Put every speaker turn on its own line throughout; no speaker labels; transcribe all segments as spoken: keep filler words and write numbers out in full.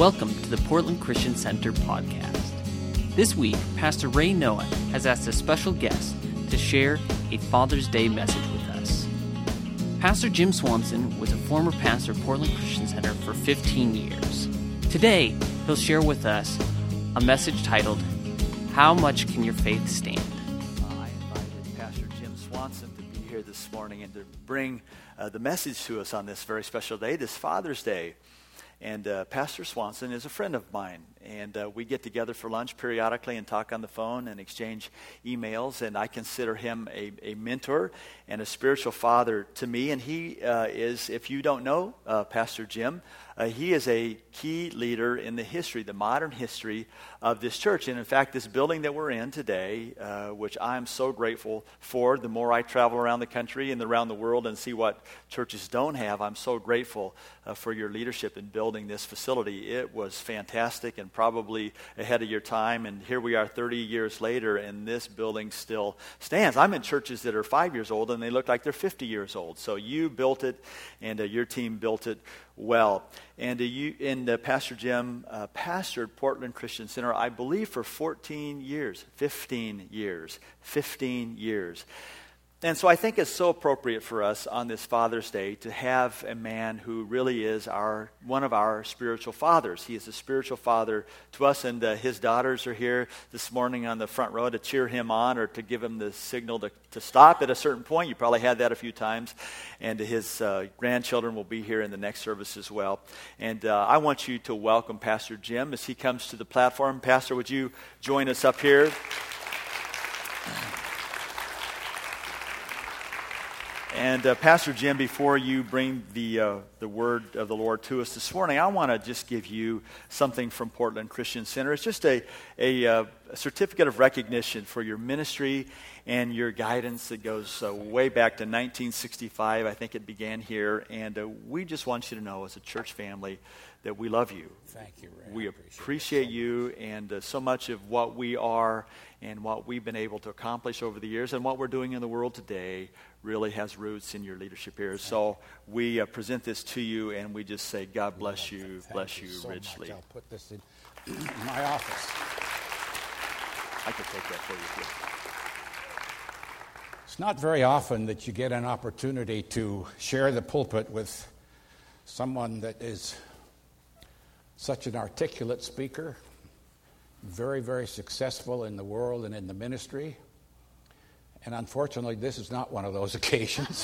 Welcome to the Portland Christian Center podcast. This week, Pastor Ray Noah has asked a special guest to share a Father's Day message with us. Pastor Jim Swanson was a former pastor of Portland Christian Center for fifteen years. Today, he'll share with us a message titled, How Much Can Your Faith Stand?
Uh, I invited Pastor Jim Swanson to be here this morning and to bring uh, the message to us on this very special day, this Father's Day. And uh, Pastor Swanson is a friend of mine, and uh, we get together for lunch periodically and talk on the phone and exchange emails, and I consider him a, a mentor and a spiritual father to me. And he uh, is, if you don't know uh, Pastor Jim, uh, he is a key leader in the history, the modern history of this church. And in fact, this building that we're in today, uh, which I'm so grateful for, the more I travel around the country and around the world and see what churches don't have, I'm so grateful uh, for your leadership in building this facility. It was fantastic and probably ahead of your time, and here we are thirty years later, and this building still stands. I'm in churches that are five years old, and they look like they're fifty years old. So you built it, and uh, your team built it well. And uh, you and uh, Pastor Jim uh, pastored Portland Christian Center, I believe, for fourteen years, fifteen years, fifteen years. And so I think it's so appropriate for us on this Father's Day to have a man who really is our one of our spiritual fathers. He is a spiritual father to us, and uh, his daughters are here this morning on the front row to cheer him on or to give him the signal to, to stop at a certain point. You probably had that a few times. And his uh, grandchildren will be here in the next service as well. And uh, I want you to welcome Pastor Jim as he comes to the platform. Pastor, would you join us up here? And uh, Pastor Jim, before you bring the uh, the word of the Lord to us this morning, I want to just give you something from Portland Christian Center. It's just a, a, uh, a certificate of recognition for your ministry and your guidance that goes uh, way back to nineteen sixty-five. I think it began here. And uh, we just want you to know as a church family that we love you.
Thank you, Ray.
We
appreciate,
appreciate you, and uh, so much of what we are and what we've been able to accomplish over the years and what we're doing in the world today really has roots in your leadership here. Thank so you. we uh, present this to you, and we just say, God bless you,
Thank
bless
you,
you
so
richly.
Much. I'll put this in my office.
I can take that for you.
It's not very often that you get an opportunity to share the pulpit with someone that is such an articulate speaker, very, very successful in the world and in the ministry. And unfortunately, this is not one of those occasions.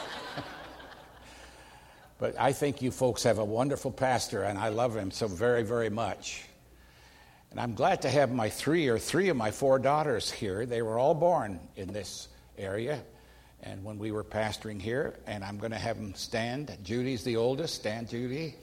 But I think you folks have a wonderful pastor, and I love him so very, very much. And I'm glad to have my three or three of my four daughters here. They were all born in this area, and when we were pastoring here, and I'm going to have them stand. Judy's the oldest. Stand, Judy.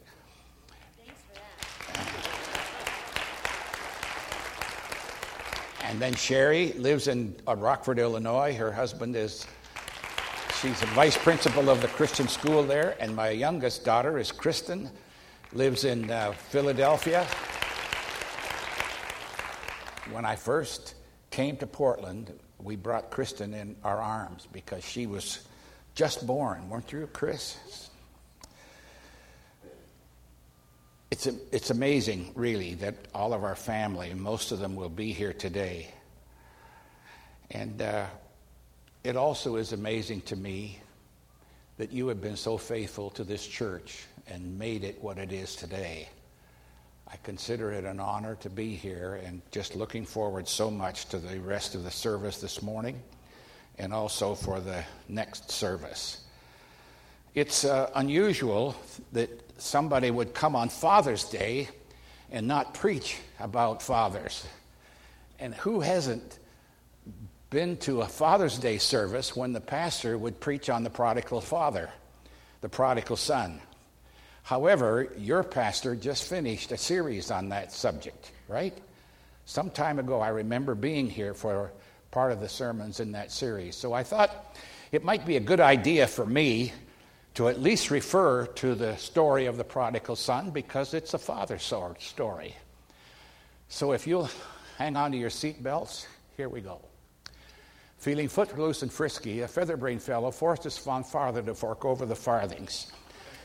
And then Sherry lives in uh, Rockford, Illinois. Her husband is, she's a vice principal of the Christian school there. And my youngest daughter is Kristen, lives in uh, Philadelphia. When I first came to Portland, we brought Kristen in our arms because she was just born. Weren't you, Chris? It's a, it's amazing, really, that all of our family, most of them will be here today. And uh, it also is amazing to me that you have been so faithful to this church and made it what it is today. I consider it an honor to be here, and just looking forward so much to the rest of the service this morning and also for the next service. It's uh, unusual that somebody would come on Father's Day and not preach about fathers. And who hasn't been to a Father's Day service when the pastor would preach on the prodigal father, the prodigal son? However, your pastor just finished a series on that subject, right? Some time ago, I remember being here for part of the sermons in that series. So I thought it might be a good idea for me to at least refer to the story of the prodigal son, because it's a father story. So if you'll hang on to your seatbelts, here we go. Feeling footloose and frisky, a featherbrained fellow forced his fond father to fork over the farthings.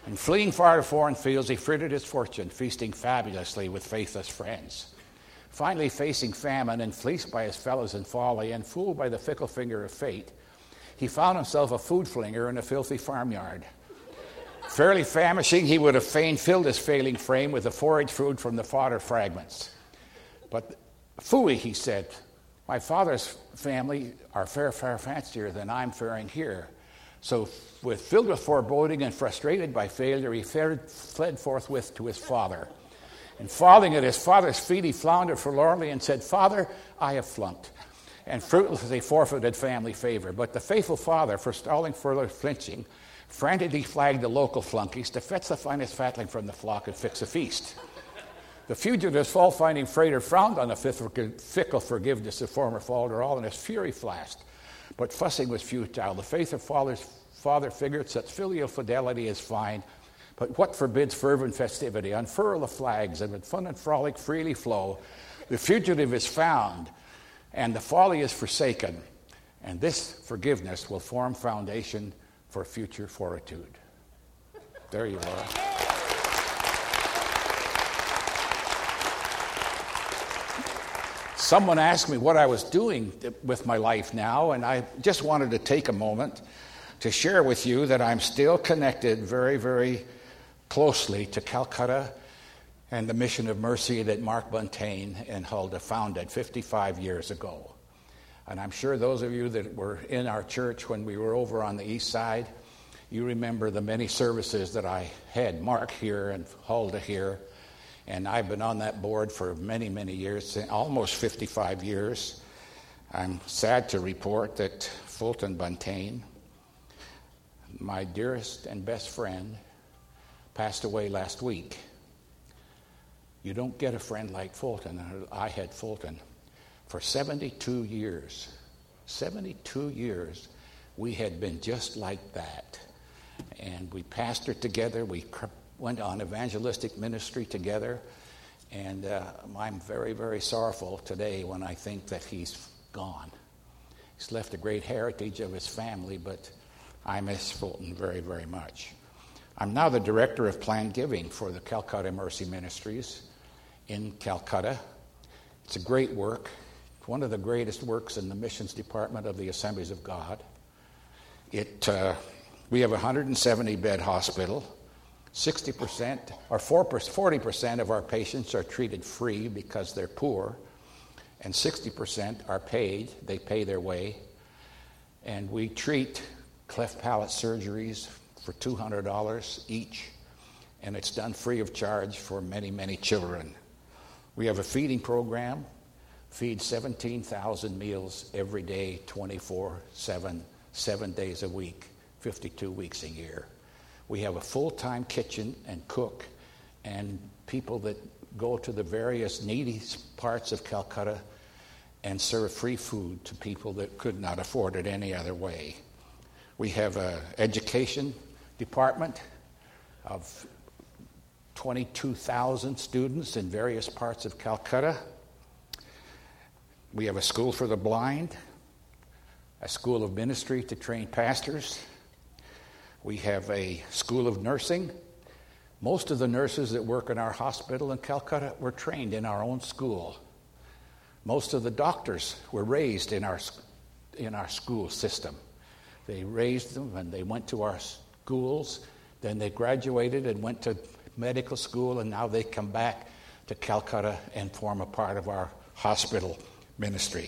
And fleeing far to foreign fields, he frittered his fortune, feasting fabulously with faithless friends. Finally, facing famine and fleeced by his fellows in folly and fooled by the fickle finger of fate, he found himself a food flinger in a filthy farmyard. Fairly famishing, he would have fain filled his failing frame with the forage food from the fodder fragments. But phooey, he said, my father's family are far, far fancier than I'm faring here. So, with, filled with foreboding and frustrated by failure, he fared, fled forthwith to his father. And falling at his father's feet, he floundered forlornly and said, Father, I have flunked, and fruitlessly forfeited family favor. But the faithful father, forestalling further flinching, frantically flagged the local flunkies to fetch the finest fatling from the flock and fix a feast. The fugitive's fault-finding freighter frowned on the fickle forgiveness of former falderal, and his fury flashed. But fussing was futile. The faith of father's father figured such filial fidelity is fine, but what forbids fervent festivity? Unfurl the flags, and with fun and frolic freely flow. The fugitive is found, and the folly is forsaken, and this forgiveness will form foundation for future fortitude. There you are. Someone asked me what I was doing with my life now, and I just wanted to take a moment to share with you that I'm still connected very, very closely to Calcutta and the Mission of Mercy that Mark Buntain and Huldah founded fifty-five years ago. And I'm sure those of you that were in our church when we were over on the east side, you remember the many services that I had Mark here and Huldah here. And I've been on that board for many, many years, almost fifty-five years. I'm sad to report that Fulton Buntain, my dearest and best friend, passed away last week. You don't get a friend like Fulton. I had Fulton for seventy-two years. seventy-two years we had been just like that. And we pastored together. We went on evangelistic ministry together, and uh, I'm very, very sorrowful today when I think that he's gone. He's left a great heritage of his family, but I miss Fulton very, very much. I'm now the director of planned giving for the Calcutta Mercy Ministries in Calcutta. It's a great work, one of the greatest works in the missions department of the Assemblies of God. It uh, we have a one hundred seventy bed hospital. sixty percent or forty percent of our patients are treated free because they're poor, and sixty percent are paid. They pay their way. And we treat cleft palate surgeries for two hundred dollars each, and it's done free of charge for many, many children. We have a feeding program, feed seventeen thousand meals every day, twenty-four seven, seven days a week, fifty-two weeks a year. We have a full-time kitchen and cook, and people that go to the various needy parts of Calcutta and serve free food to people that could not afford it any other way. We have an education department of twenty-two thousand students in various parts of Calcutta. We have a school for the blind, a school of ministry to train pastors. We have a school of nursing. Most of the nurses that work in our hospital in Calcutta were trained in our own school. Most of the doctors were raised in our in our school system. They raised them and they went to our schools. Then they graduated and went to medical school, and now they come back to Calcutta and form a part of our hospital ministry.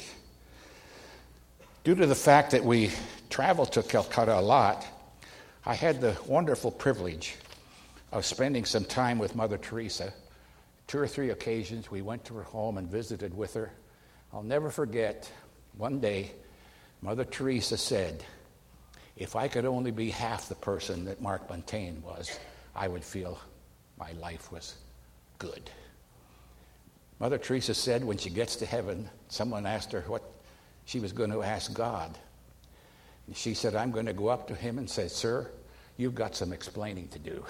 Due to the fact that we travel to Calcutta a lot, I had the wonderful privilege of spending some time with Mother Teresa. Two or three occasions we went to her home and visited with her. I'll never forget, one day, Mother Teresa said, if I could only be half the person that Mark Buntain was, I would feel my life was good. Mother Teresa said when she gets to heaven, someone asked her what she was going to ask God. And she said, I'm going to go up to him and say, sir, you've got some explaining to do.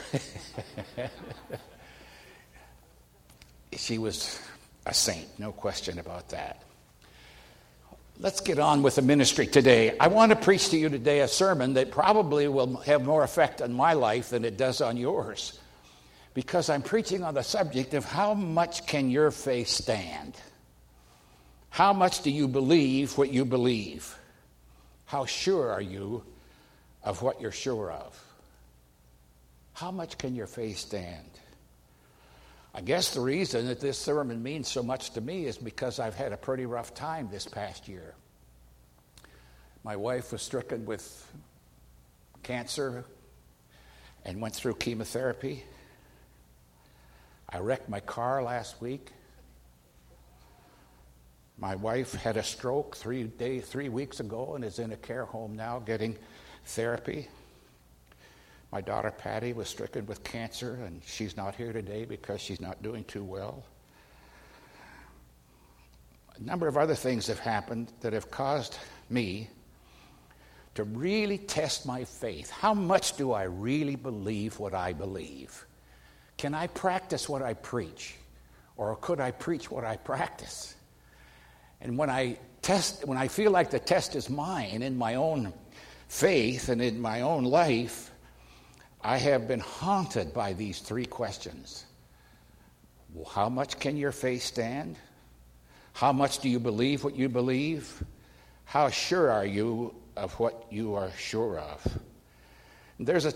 She was a saint, no question about that. Let's get on with the ministry today. I want to preach to you today a sermon that probably will have more effect on my life than it does on yours, because I'm preaching on the subject of how much can your faith stand? How much do you believe what you believe? How sure are you of what you're sure of? How much can your faith stand? I guess the reason that this sermon means so much to me is because I've had a pretty rough time this past year. My wife was stricken with cancer and went through chemotherapy. I wrecked my car last week. My wife had a stroke three days, three weeks ago and is in a care home now getting therapy. My daughter Patty was stricken with cancer, and she's not here today because she's not doing too well. A number of other things have happened that have caused me to really test my faith. How much do I really believe what I believe? Can I practice what I preach? Or could I preach what I practice? And when I test, when I feel like the test is mine in my own faith and in my own life, I have been haunted by these three questions. How much can your faith stand? How much do you believe what you believe? How sure are you of what you are sure of? There's a,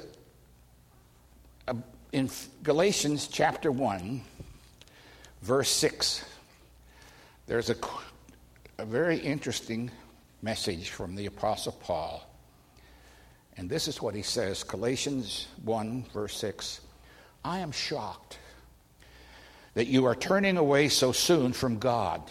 a in Galatians chapter one, verse six, there's a, a very interesting message from the Apostle Paul. And this is what he says, Galatians one, verse six. I am shocked that you are turning away so soon from God,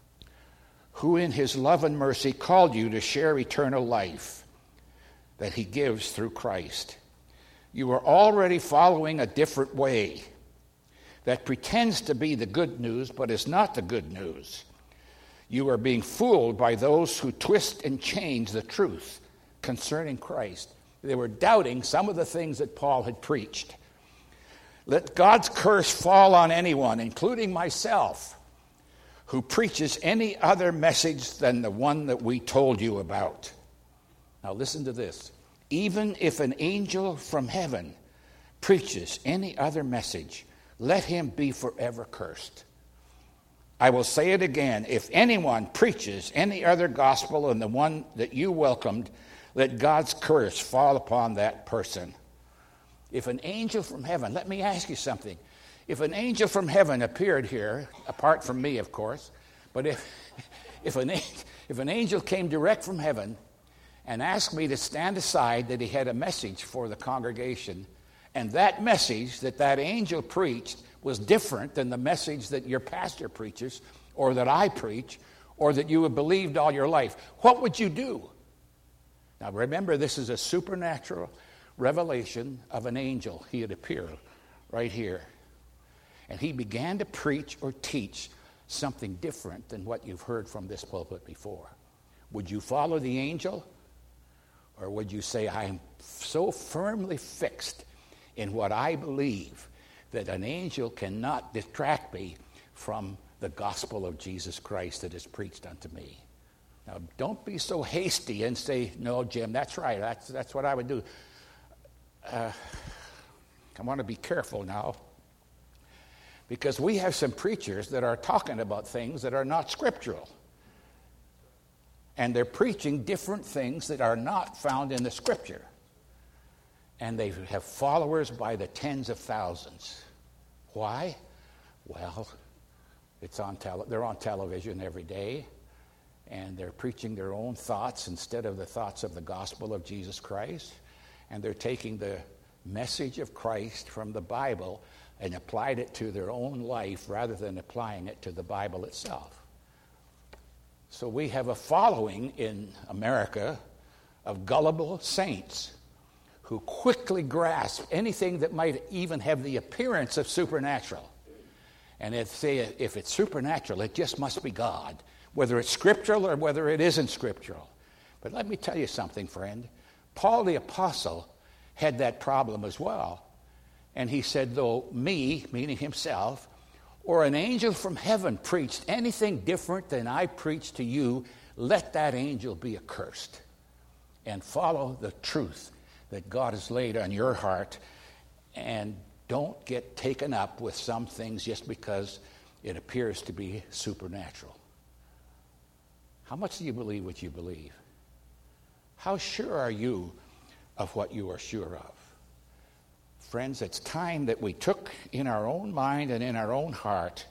who in his love and mercy called you to share eternal life that he gives through Christ. You are already following a different way that pretends to be the good news, but is not the good news. You are being fooled by those who twist and change the truth concerning Christ. They were doubting some of the things that Paul had preached. Let God's curse fall on anyone, including myself, who preaches any other message than the one that we told you about. Now listen to this. Even if an angel from heaven preaches any other message, let him be forever cursed. I will say it again. If anyone preaches any other gospel than the one that you welcomed, let God's curse fall upon that person. If an angel from heaven, let me ask you something. If an angel from heaven appeared here, apart from me, of course, but if if an if an angel came direct from heaven and asked me to stand aside that he had a message for the congregation, and that message that that angel preached was different than the message that your pastor preaches, or that I preach, or that you have believed all your life, what would you do? Now remember, this is a supernatural revelation of an angel. He had appeared right here. And he began to preach or teach something different than what you've heard from this pulpit before. Would you follow the angel? Or would you say, I am so firmly fixed in what I believe that an angel cannot detract me from the gospel of Jesus Christ that is preached unto me? Now, don't be so hasty and say, no, Jim, that's right. That's, that's what I would do. Uh, I want to be careful now, because we have some preachers that are talking about things that are not scriptural. And they're preaching different things that are not found in the scripture. And they have followers by the tens of thousands. Why? Well, it's on tele- they're on television every day. And they're preaching their own thoughts instead of the thoughts of the gospel of Jesus Christ. And they're taking the message of Christ from the Bible and applied it to their own life rather than applying it to the Bible itself. So we have a following in America of gullible saints who quickly grasp anything that might even have the appearance of supernatural. And if say if it's supernatural, it just must be God, whether it's scriptural or whether it isn't scriptural. But let me tell you something, friend. Paul the Apostle had that problem as well. And he said, though me, meaning himself, or an angel from heaven preached anything different than I preached to you, let that angel be accursed, and follow the truth that God has laid on your heart, and don't get taken up with some things just because it appears to be supernatural. How much do you believe what you believe? How sure are you of what you are sure of? Friends, it's time that we took in our own mind and in our own heart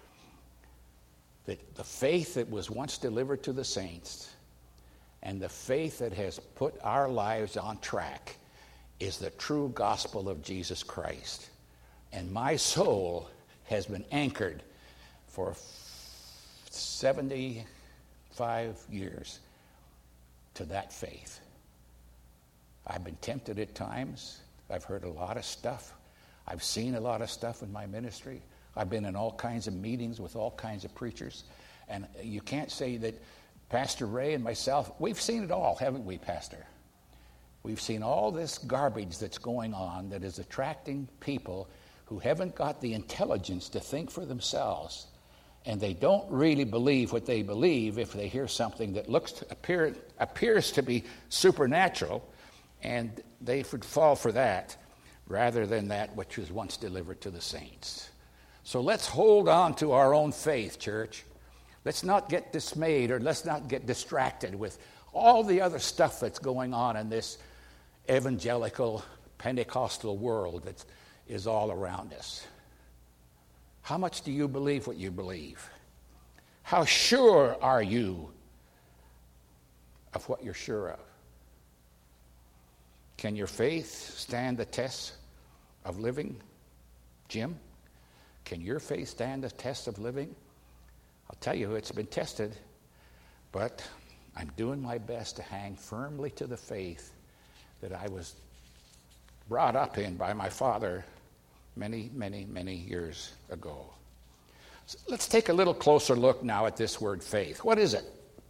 that the faith that was once delivered to the saints and the faith that has put our lives on track is the true gospel of Jesus Christ. And my soul has been anchored for seventy-five years to that faith. I've been tempted at times. I've heard a lot of stuff. I've seen a lot of stuff in my ministry. I've been in all kinds of meetings with all kinds of preachers. And you can't say that Pastor Ray and myself, we've seen it all, haven't we, Pastor? We've seen all this garbage that's going on that is attracting people who haven't got the intelligence to think for themselves. And they don't really believe what they believe if they hear something that looks to appear, appears to be supernatural, and they would fall for that rather than that which was once delivered to the saints. So let's hold on to our own faith, church. Let's not get dismayed, or let's not get distracted with all the other stuff that's going on in this evangelical Pentecostal world that is all around us. How much do you believe what you believe? How sure are you of what you're sure of? Can your faith stand the test of living? Jim, can your faith stand the test of living? I'll tell you, it's been tested, but I'm doing my best to hang firmly to the faith that I was brought up in by my father many, many, many years ago. So let's take a little closer look now at this word faith. What is it?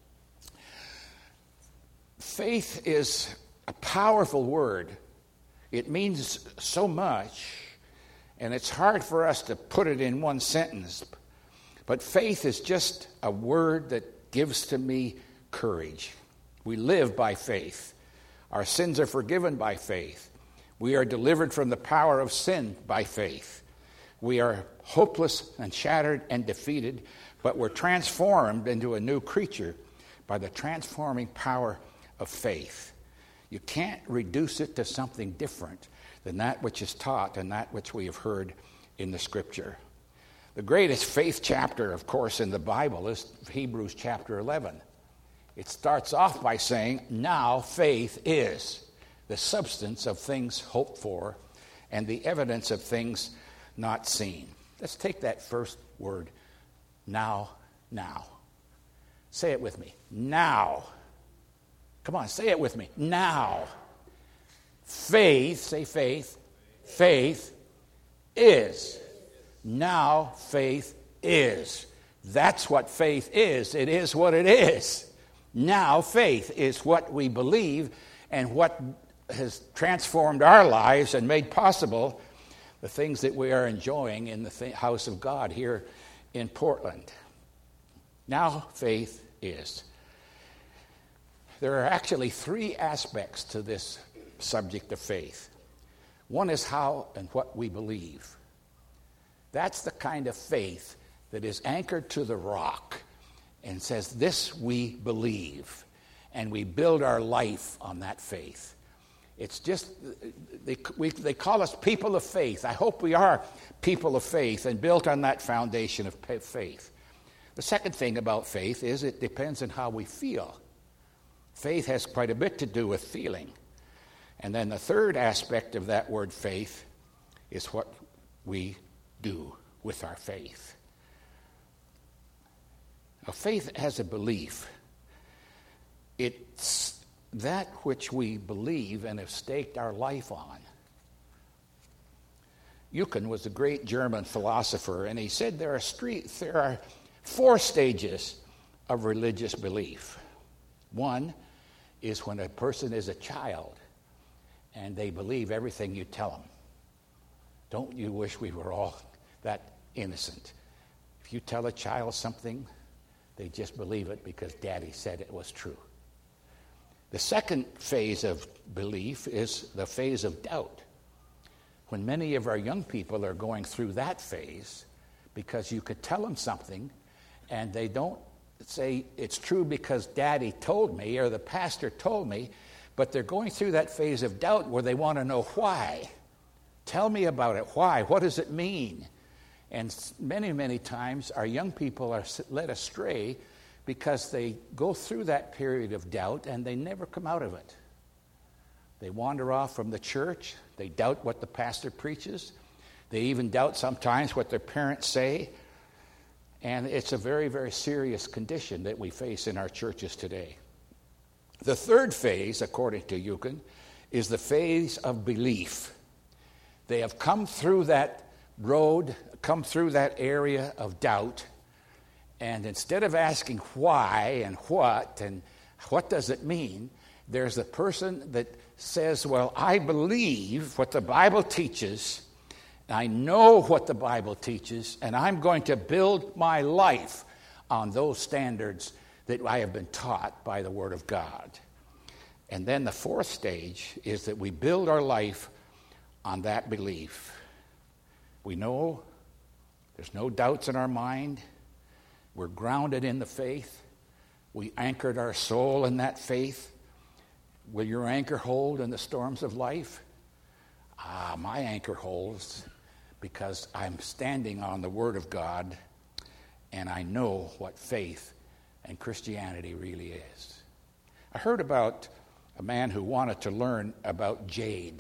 Faith is a powerful word. It means so much, and it's hard for us to put it in one sentence. But faith is just a word that gives to me courage. We live by faith. Our sins are forgiven by faith. We are delivered from the power of sin by faith. We are hopeless and shattered and defeated, but we're transformed into a new creature by the transforming power of faith. You can't reduce it to something different than that which is taught and that which we have heard in the Scripture. The greatest faith chapter, of course, in the Bible is Hebrews chapter eleven. It starts off by saying, now faith is the substance of things hoped for and the evidence of things not seen. Let's take that first word, now, now. Say it with me. Now. Come on, say it with me. Now. Faith, say faith. Faith is. Now faith is. That's what faith is. It is what it is. Now faith is what we believe and what has transformed our lives and made possible the things that we are enjoying in the th- house of God here in Portland. Now faith is. There are actually three aspects to this subject of faith. One is how and what we believe. That's the kind of faith that is anchored to the rock and says, this we believe, and we build our life on that faith. It's just, they, we, they call us people of faith. I hope we are people of faith and built on that foundation of faith. The second thing about faith is it depends on how we feel. Faith has quite a bit to do with feeling. And then the third aspect of that word faith is what we do with our faith. Now, faith has a belief. It's that which we believe and have staked our life on. Eucken was a great German philosopher, and he said there are, street, there are four stages of religious belief. One is when a person is a child and they believe everything you tell them. Don't you wish we were all that innocent? If you tell a child something, They just believe it because Daddy said it was true. The second phase of belief is the phase of doubt. When many of our young people are going through that phase, because you could tell them something and they don't say it's true because Daddy told me or the pastor told me, but they're going through that phase of doubt where they want to know why. Tell me about it. Why? What does it mean? And many, many times our young people are led astray because they go through that period of doubt and they never come out of it. They wander off from the church. They doubt what the pastor preaches. They even doubt sometimes what their parents say. And it's a very, very serious condition that we face in our churches today. The third phase, according to Eucken, is the phase of belief. They have come through that road, come through that area of doubt, and instead of asking why and what and what does it mean, there's a person that says, well, I believe what the Bible teaches, I know what the Bible teaches, and I'm going to build my life on those standards that I have been taught by the Word of God. And then the fourth stage is that we build our life on that belief. We know there's no doubts in our mind. We're grounded in the faith. We anchored our soul in that faith. Will your anchor hold in the storms of life? Ah, my anchor holds because I'm standing on the Word of God and I know what faith and Christianity really is. I heard about a man who wanted to learn about jade.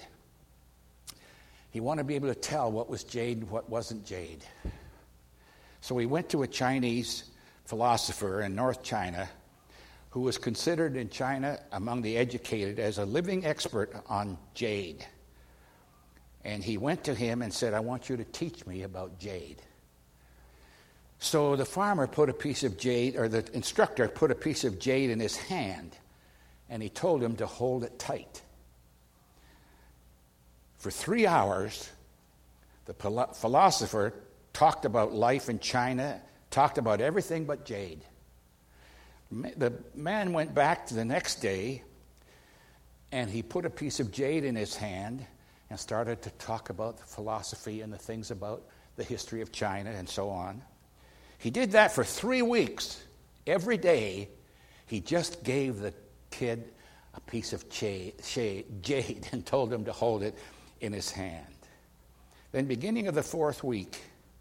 He wanted to be able to tell what was jade and what wasn't jade. So he went to a Chinese philosopher in North China who was considered in China among the educated as a living expert on jade. And he went to him and said, I want you to teach me about jade. So the farmer put a piece of jade, or the instructor put a piece of jade in his hand, and he told him to hold it tight. For three hours, the philosopher talked about life in China, talked about everything but jade. The man went back the next day, and he put a piece of jade in his hand and started to talk about the philosophy and the things about the history of China and so on. He did that for three weeks. Every day, he just gave the kid a piece of jade and told him to hold it in his hand. Then, beginning of the fourth week,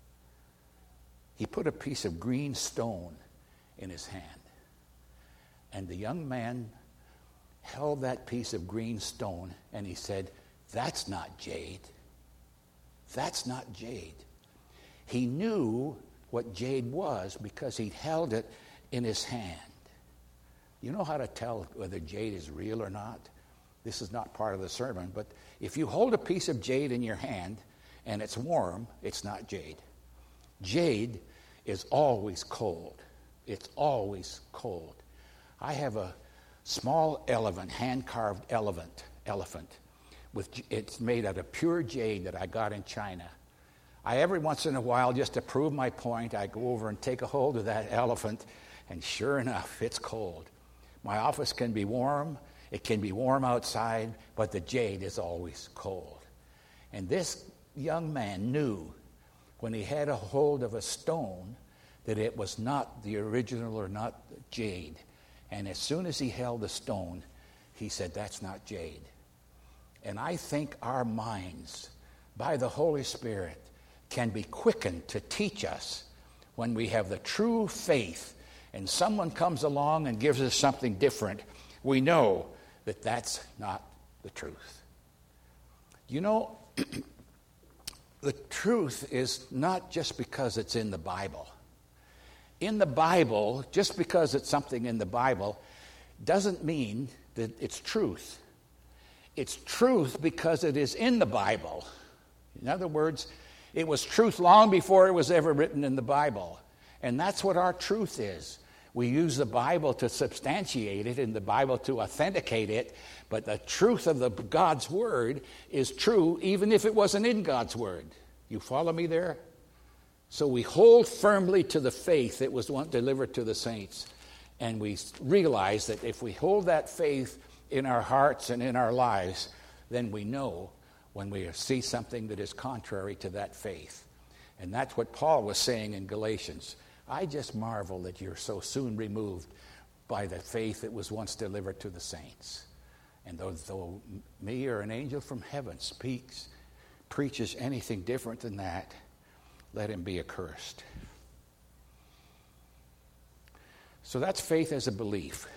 he put a piece of green stone in his hand. And the young man held that piece of green stone and he said, that's not jade. That's not jade. He knew what jade was because he'd held it in his hand. You know how to tell whether jade is real or not? This is not part of the sermon, but if you hold a piece of jade in your hand and it's warm, it's not jade. Jade is always cold. It's always cold. I have a small elephant, hand-carved elephant, elephant. With, it's made out of pure jade that I got in China. I, every once in a while, just to prove my point, I go over and take a hold of that elephant, and sure enough, it's cold. My office can be warm, it can be warm outside, but the jade is always cold. And this young man knew when he had a hold of a stone that it was not the original or not jade. And as soon as he held the stone, he said, that's not jade. And I think our minds, by the Holy Spirit, can be quickened to teach us when we have the true faith and someone comes along and gives us something different, we know that that's not the truth. You know, the truth is not just because it's in the Bible. In the Bible, just because it's something in the Bible, doesn't mean that it's truth. It's truth because it is in the Bible. In other words, it was truth long before it was ever written in the Bible. And that's what our truth is. We use the Bible to substantiate it and the Bible to authenticate it, but the truth of the God's Word is true even if it wasn't in God's Word. You follow me there? So we hold firmly to the faith that was once delivered to the saints. And we realize that if we hold that faith in our hearts and in our lives, then we know when we see something that is contrary to that faith. And that's what Paul was saying in Galatians. I just marvel that you're so soon removed by the faith that was once delivered to the saints. And though, though me or an angel from heaven speaks, preaches anything different than that, let him be accursed. So that's faith as a belief.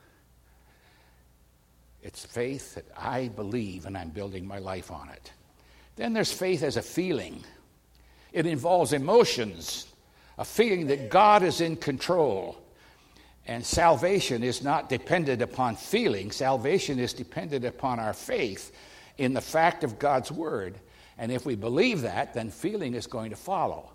It's faith that I believe and I'm building my life on it. Then there's faith as a feeling. It involves emotions, a feeling that God is in control. And salvation is not dependent upon feeling. Salvation is dependent upon our faith in the fact of God's word. And if we believe that, then feeling is going to follow.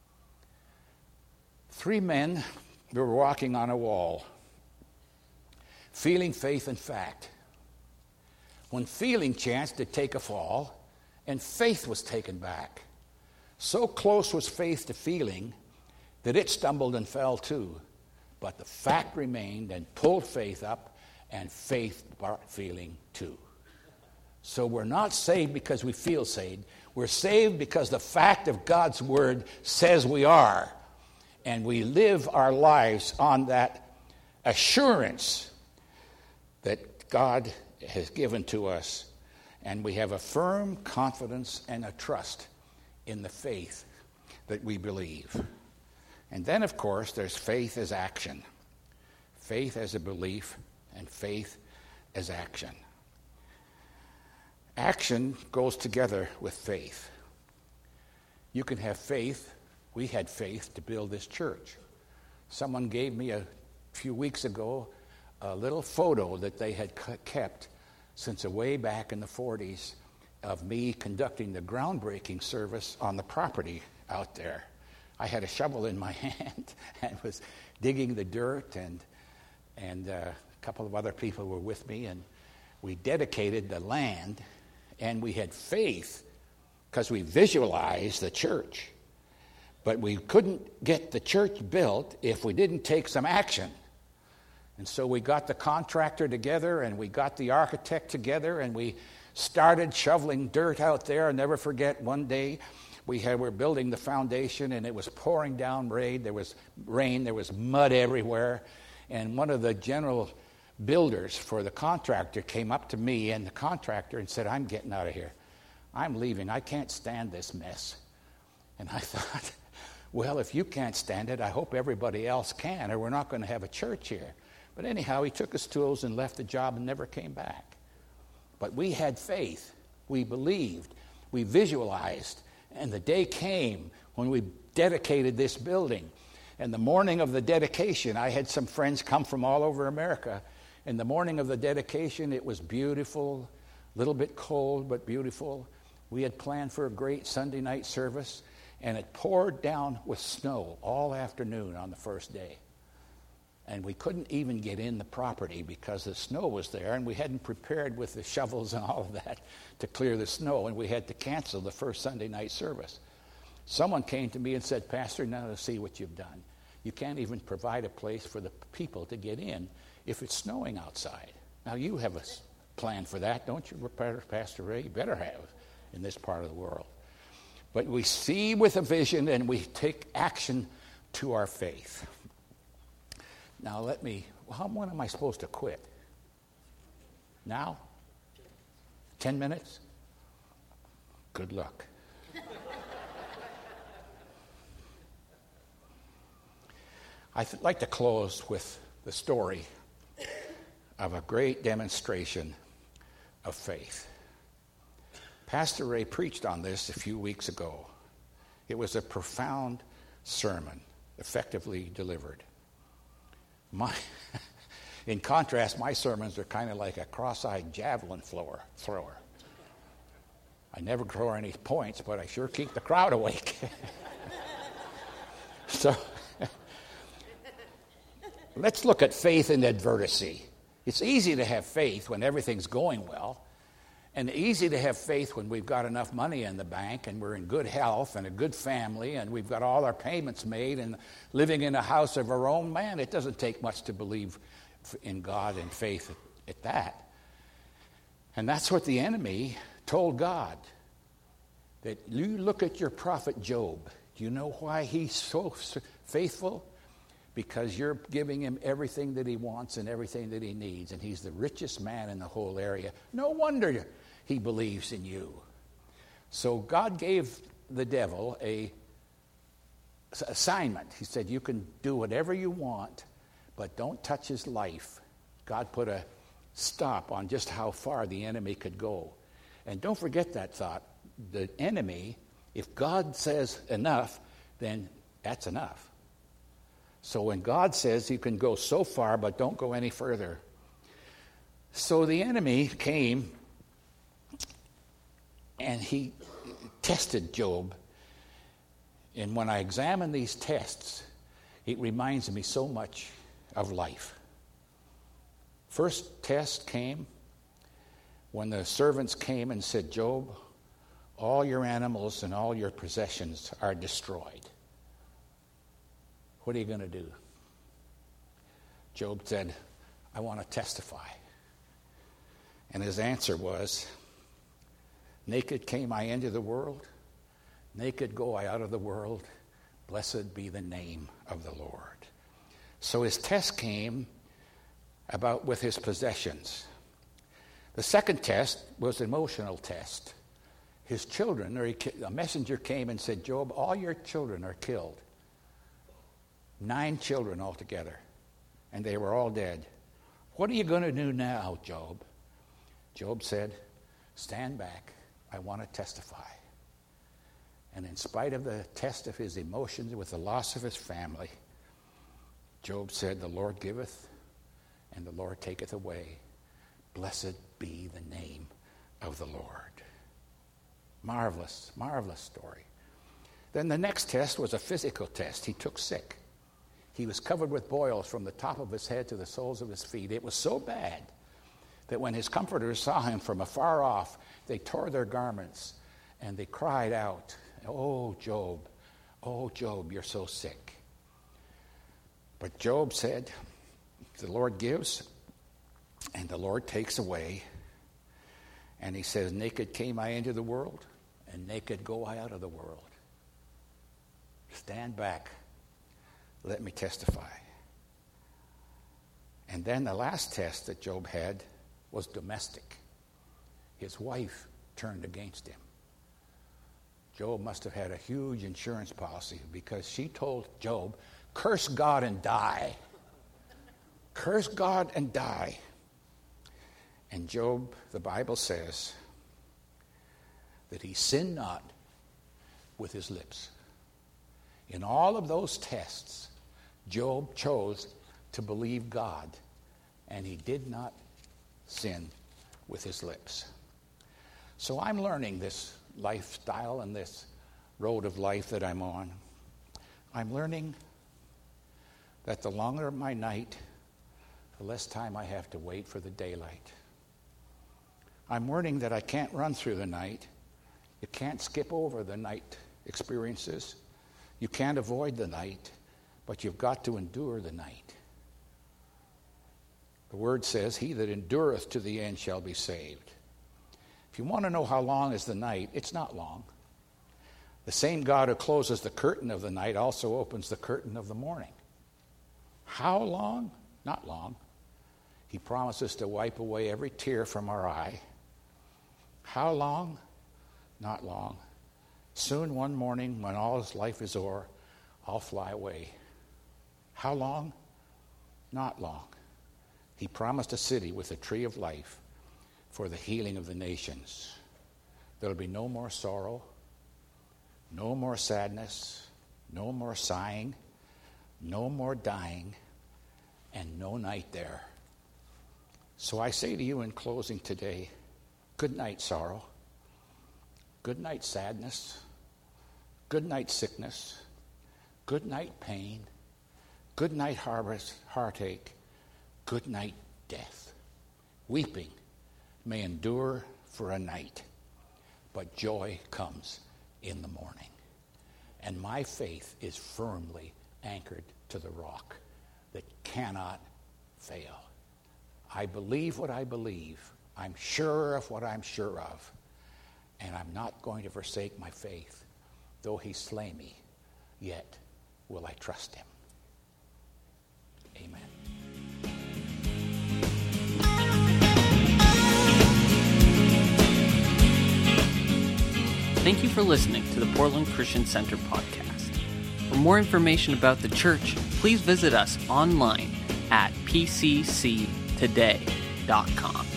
Three men were walking on a wall, feeling, faith, and fact. When feeling chanced to take a fall, and faith was taken back. So close was faith to feeling that it stumbled and fell too. But the fact remained and pulled faith up, and faith brought feeling too. So we're not saved because we feel saved. We're saved because the fact of God's word says we are. And we live our lives on that assurance that God has given to us. And we have a firm confidence and a trust in the faith that we believe. And then, of course, there's faith as action. Faith as a belief and faith as action. Action goes together with faith. You can have faith. We had faith to build this church. Someone gave me a few weeks ago a little photo that they had kept since way back in the forties of me conducting the groundbreaking service on the property out there. I had a shovel in my hand and was digging the dirt, and and uh, a couple of other people were with me, and we dedicated the land, and we had faith because we visualized the church. But we couldn't get the church built if we didn't take some action. And so we got the contractor together, and we got the architect together, and we started shoveling dirt out there. I'll never forget one day we had we were building the foundation, and it was pouring down rain. There was rain. There was mud everywhere. And one of the general builders for the contractor came up to me and the contractor and said, "I'm getting out of here. I'm leaving. I can't stand this mess." And I thought, well, if you can't stand it, I hope everybody else can, or we're not going to have a church here. But anyhow, he took his tools and left the job and never came back. But we had faith. We believed. We visualized. And the day came when we dedicated this building. And the morning of the dedication, I had some friends come from all over America. And the morning of the dedication, it was beautiful, a little bit cold, but beautiful. We had planned for a great Sunday night service, and it poured down with snow all afternoon on the first day. And we couldn't even get in the property because the snow was there, and we hadn't prepared with the shovels and all of that to clear the snow, and we had to cancel the first Sunday night service. Someone came to me and said, "Pastor, now to see what you've done. You can't even provide a place for the people to get in if it's snowing outside. Now, you have a plan for that, don't you, Pastor Ray? You better have in this part of the world." But we see with a vision, and we take action to our faith. Now let me, how, when am I supposed to quit? Now? Ten minutes? Good luck. I'd like to close with the story of a great demonstration of faith. Pastor Ray preached on this a few weeks ago. It was a profound sermon, effectively delivered. My, in contrast, my sermons are kind of like a cross-eyed javelin thrower. thrower. I never throw any points, but I sure keep the crowd awake. So, let's look at faith in adversity. It's easy to have faith when everything's going well, And easy to have faith when we've got enough money in the bank and we're in good health and a good family and we've got all our payments made and living in a house of our own. Man, it doesn't take much to believe in God and faith at, at that. And that's what the enemy told God. That you look at your prophet Job. Do you know why he's so faithful? Because you're giving him everything that he wants and everything that he needs. And he's the richest man in the whole area. No wonder he believes in you. So God gave the devil a assignment. He said, you can do whatever you want, but don't touch his life. God put a stop on just how far the enemy could go. And don't forget that thought. The enemy, if God says enough, then that's enough. So when God says you can go so far, but don't go any further. So the enemy came and he tested Job. And when I examine these tests, it reminds me so much of life. First test came when the servants came and said, Job, all your animals and all your possessions are destroyed. What are you going to do? Job said, I want to testify. And his answer was, naked came I into the world, naked go I out of the world. Blessed be the name of the Lord. So his test came about with his possessions. The second test was an emotional test. His children, or he, a messenger came and said, Job, all your children are killed. Nine children altogether. And they were all dead. What are you going to do now, Job? Job said, stand back. I want to testify. And in spite of the test of his emotions with the loss of his family, Job said, the Lord giveth and the Lord taketh away. Blessed be the name of the Lord. Marvelous, marvelous story. Then the next test was a physical test. He took sick. He was covered with boils from the top of his head to the soles of his feet. It was so bad that when his comforters saw him from afar off, they tore their garments and they cried out, oh, Job, oh, Job, you're so sick. But Job said, the Lord gives and the Lord takes away. And he says, naked came I into the world, and naked go I out of the world. Stand back. Let me testify. And then the last test that Job had was domestic. His wife turned against him. Job must have had a huge insurance policy because she told Job, curse God and die. Curse God and die. And Job, the Bible says, that he sinned not with his lips. In all of those tests, Job chose to believe God, and he did not sin with his lips. So I'm learning this lifestyle and this road of life that I'm on. I'm learning that the longer my night, the less time I have to wait for the daylight. I'm learning that I can't run through the night. You can't skip over the night experiences. You can't avoid the night, but you've got to endure the night. The word says, he that endureth to the end shall be saved. If you want to know how long is the night, it's not long. The same God who closes the curtain of the night also opens the curtain of the morning. How long? Not long. He promises to wipe away every tear from our eye. How long? Not long. Soon one morning when all his life is o'er, I'll fly away. How long? Not long. He promised a city with a tree of life for the healing of the nations. There'll be no more sorrow, no more sadness, no more sighing, no more dying, and no night there. So I say to you in closing today, good night, sorrow. Good night, sadness. Good night, sickness. Good night, pain. Good night, heartache. Good night, death. Weeping may endure for a night, but joy comes in the morning. And my faith is firmly anchored to the rock that cannot fail. I believe what I believe. I'm sure of what I'm sure of. And I'm not going to forsake my faith. Though he slay me, yet will I trust him. Amen.
Thank you for listening to the Portland Christian Center podcast. For more information about the church, please visit us online at p c c today dot com.